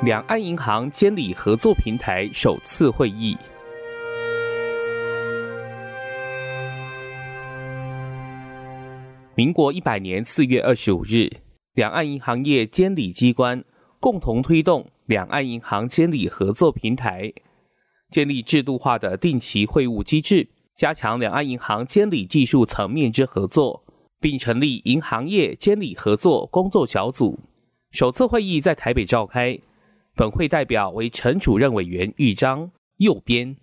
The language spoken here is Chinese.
两岸银行监理合作平台首次会议。民国100年4月25日，两岸银行业监理机关共同推动两岸银行监理合作平台，建立制度化的定期会务机制，加强两岸银行监理技术层面之合作，并成立银行业监理合作工作小组。首次会议在台北召开，本会代表为陈主任委员豫章，右编